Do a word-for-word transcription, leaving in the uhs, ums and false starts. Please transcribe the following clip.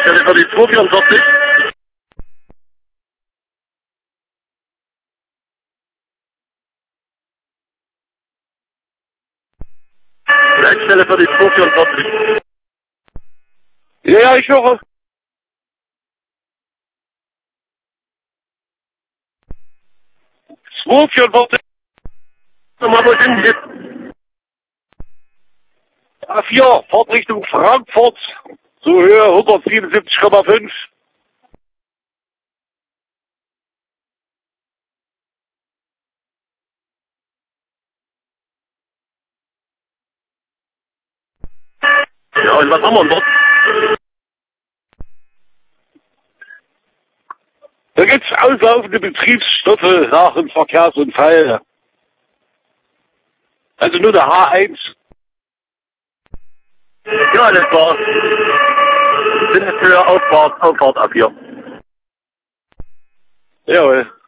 Leitstelle für die zweihundertvierundvierzig. Leitstelle für die zweihundertvierundvierzig. Ja, ja, ich höre. zweihundertvierundvierzig. Nochmal, wo sind Sie jetzt? A vier, fahrt Richtung Frankfurt. So Höhe hundertsiebenundsiebzig Komma fünf. Ja, und was haben wir denn dort? Da gibt's auslaufende Betriebsstoffe nach einem Verkehrsunfall. Also nur der H eins. Ja, alles klar. Sind für Auffahrt, Auffahrt ab hier. Jawohl.